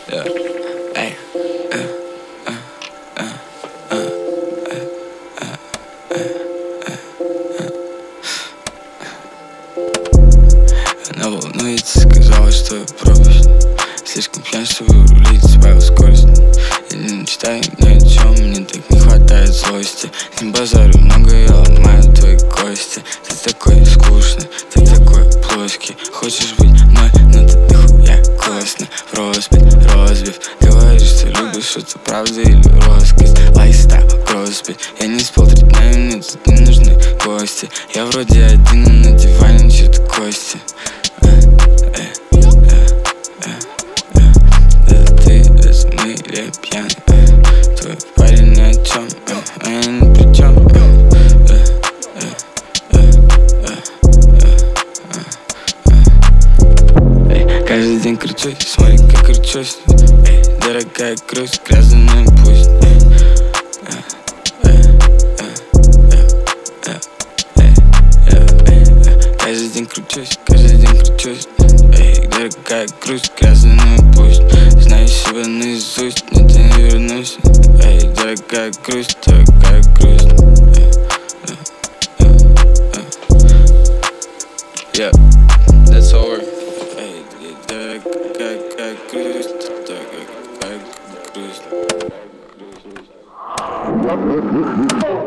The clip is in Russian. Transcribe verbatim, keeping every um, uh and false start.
Yeah. Hey. Uh, uh, uh, uh, uh, uh, uh, uh. Она волнуется, сказала, что я пропасть. Слишком пьян, чтобы рулить, сбавил скорость. Я не мечтаю ни о чем, мне так не хватает злости. Не базарю много, я ломаю твои кости. Ты такой скучный, ты такой плоский. Хочешь быть мной, но ты нихуя классный. Проспит, разбив, говоришь, что любишь, это правда или роскошь. Лайфстайл, кроссфит, я не спал три дня, и мне тут не нужны гости. Я вроде один, но на диване что-то кости. Пьяный, э, твой парень ни о чем, э, а я ни при чем, э, э, э, э, э, э, э. Каждый день кручусь, смотри, как кручусь. Эй, дорогая грусть, грязный пусть. Каждый день кручусь, каждый день кручусь. Эй, дорогая грусть, грязный пусть. Знаю себя наизусть, но ты не вернусь. Эй, дорогая грусть, дорогая грусть. Yeah, that's over. Эй, дорогая грусть, дорогая грусть.